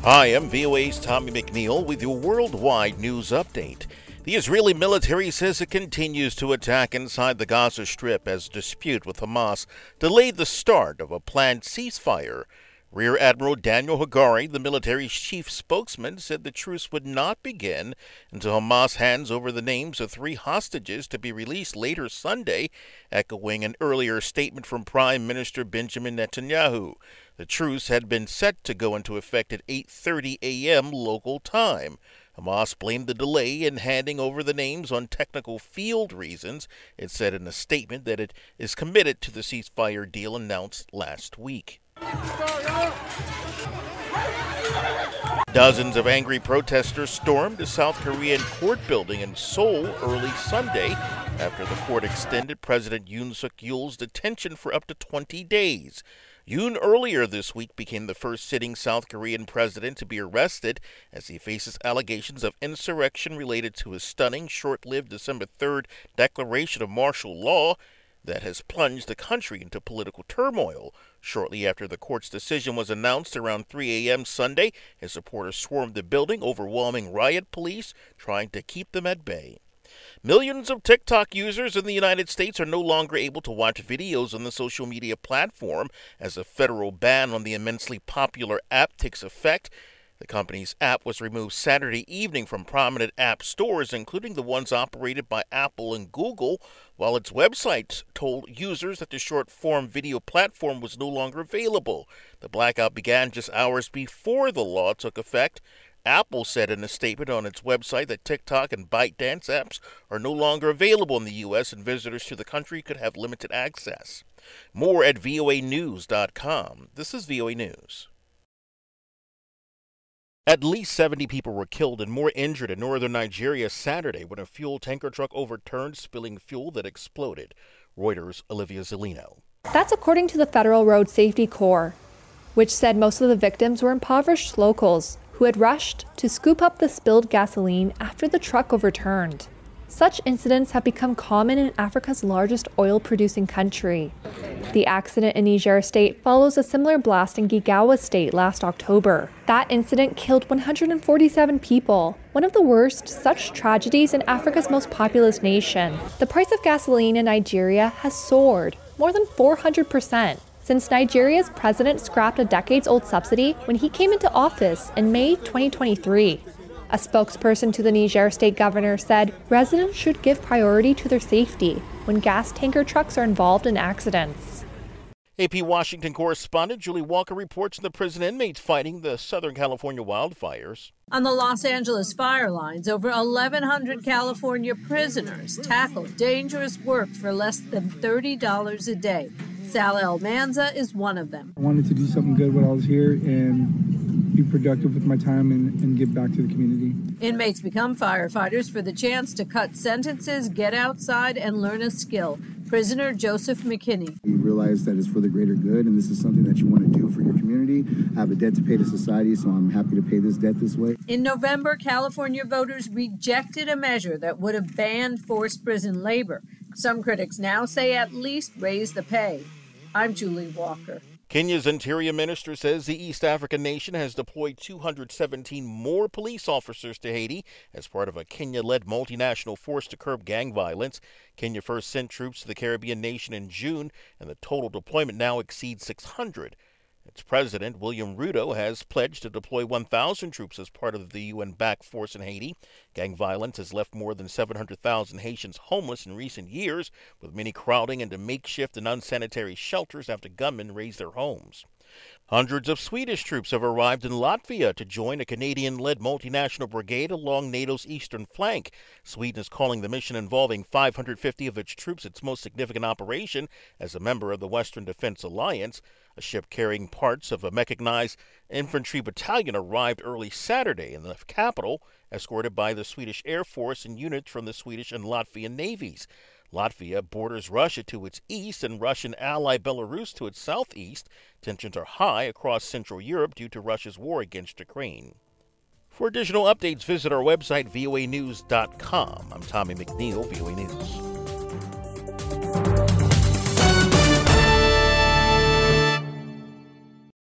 Hi, I'm VOA's Tommy McNeil with your worldwide news update. The Israeli military says it continues to attack inside the Gaza Strip as dispute with Hamas delayed the start of a planned ceasefire. Rear Admiral Daniel Hagari, the military's chief spokesman, said the truce would not begin until Hamas hands over the names of 3 hostages to be released later Sunday, echoing an earlier statement from Prime Minister Benjamin Netanyahu. The truce had been set to go into effect at 8:30 a.m. local time. Hamas blamed the delay in handing over the names on technical field reasons. It said in a statement that it is committed to the ceasefire deal announced last week. Dozens of angry protesters stormed a South Korean court building in Seoul early Sunday after the court extended President Yoon Suk-yeol's detention for up to 20 days. Yoon earlier this week became the first sitting South Korean president to be arrested as he faces allegations of insurrection related to his stunning, short-lived December 3rd declaration of martial law that has plunged the country into political turmoil. Shortly after the court's decision was announced around 3 a.m. Sunday, his supporters swarmed the building, overwhelming riot police, trying to keep them at bay. Millions of TikTok users in the United States are no longer able to watch videos on the social media platform as a federal ban on the immensely popular app takes effect. The company's app was removed Saturday evening from prominent app stores, including the ones operated by Apple and Google, while its website told users that the short-form video platform was no longer available. The blackout began just hours before the law took effect. Apple said in a statement on its website that TikTok and ByteDance apps are no longer available in the U.S. and visitors to the country could have limited access. More at voanews.com. This is VOA News. At least 70 people were killed and more injured in northern Nigeria Saturday when a fuel tanker truck overturned, spilling fuel that exploded. Reuters' Olivia Zellino. That's according to the Federal Road Safety Corps, which said most of the victims were impoverished locals who had rushed to scoop up the spilled gasoline after the truck overturned. Such incidents have become common in Africa's largest oil-producing country. The accident in Niger State follows a similar blast in Jigawa State last October. That incident killed 147 people, one of the worst such tragedies in Africa's most populous nation. The price of gasoline in Nigeria has soared more than 400%. Since Nigeria's president scrapped a decades-old subsidy when he came into office in May 2023. A spokesperson to the Niger state governor said residents should give priority to their safety when gas tanker trucks are involved in accidents. AP Washington correspondent Julie Walker reports on the prison inmates fighting the Southern California wildfires. On the Los Angeles fire lines, over 1,100 California prisoners tackle dangerous work for less than $30 a day. Sal Almanza is one of them. I wanted to do something good while I was here and be productive with my time and give back to the community. Inmates become firefighters for the chance to cut sentences, get outside, and learn a skill. Prisoner Joseph McKinney. You realize that it's for the greater good, and this is something that you want to do for your community. I have a debt to pay to society, so I'm happy to pay this debt this way. In November, California voters rejected a measure that would have banned forced prison labor. Some critics now say at least raise the pay. I'm Julie Walker. Kenya's interior minister says the East African nation has deployed 217 more police officers to Haiti as part of a Kenya-led multinational force to curb gang violence. Kenya first sent troops to the Caribbean nation in June, and the total deployment now exceeds 600. Its president, William Ruto, has pledged to deploy 1,000 troops as part of the UN-backed force in Haiti. Gang violence has left more than 700,000 Haitians homeless in recent years, with many crowding into makeshift and unsanitary shelters after gunmen razed their homes. Hundreds of Swedish troops have arrived in Latvia to join a Canadian-led multinational brigade along NATO's eastern flank. Sweden is calling the mission involving 550 of its troops its most significant operation as a member of the Western Defense Alliance. A ship carrying parts of a mechanized infantry battalion arrived early Saturday in the capital, escorted by the Swedish Air Force and units from the Swedish and Latvian navies. Latvia borders Russia to its east and Russian ally Belarus to its southeast. Tensions are high across Central Europe due to Russia's war against Ukraine. For additional updates, visit our website, voanews.com. I'm Tommy McNeil, VOA News.